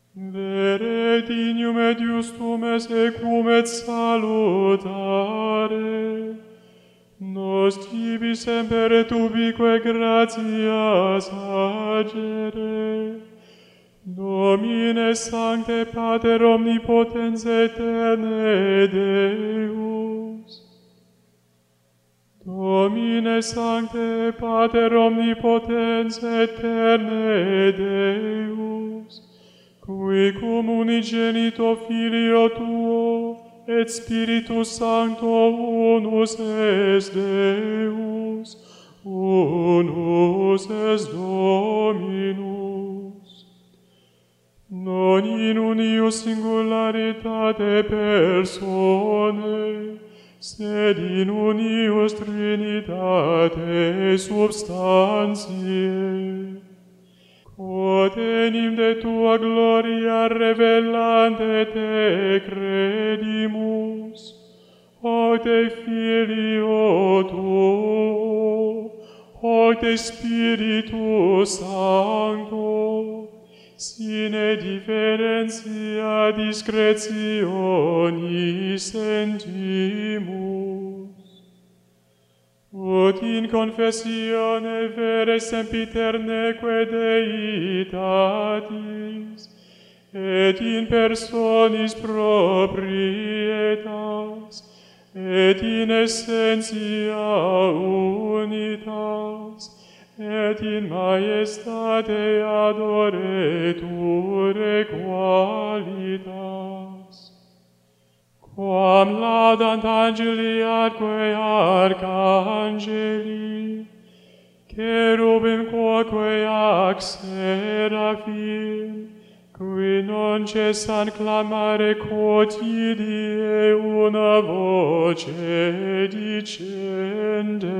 Vere dignum et justum es equum et salutare. Nos tibi semper et ubique gratias agere. Domine Sancte Pater omnipotens eterne Deus. Domine Sancte Pater omnipotens eterne Deus, qui cum unigenito Filio Tuo et Spiritus Sancto unus est Deus, unus est Dominus. Non in unius singularitate personae, sed in unius Trinitate substantiae. Quod enim de tua gloria revelante te credimus, hoc de Filio Tuo, hoc de Spiritus Sancto, sine differentia discretionis sentimus. Ut in confessione vere sempiterneque Deitatis, et in personis proprietas, et in essentia unitas, et in majestate adoreture qualitas. Quam laudant angeli atque arcangeli, cherubim quoque ac seraphim, qui non cessan clamare quotidie una voce dicende: